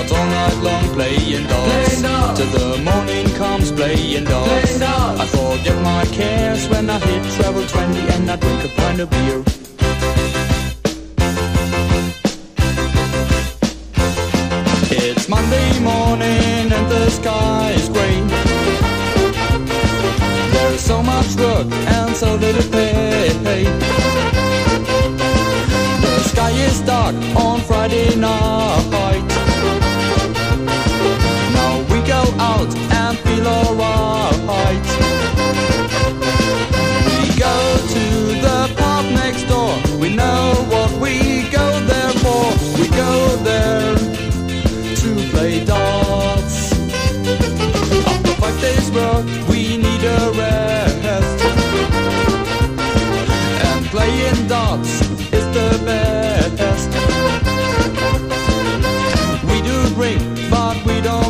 out all night long playing darts. Till the morning comes playing darts. I forget my cares when I hit treble 20 and I drink a pint of beer. It's Monday morning and the sky is grey. There is so much work and so little pay. The sky is dark on Friday night. Now we go out and feel alright. We go to the pub next door. We know what we go there for. We go there to play darts. After 5 days work we need a rest, and playing darts is the best. We do drink but we don't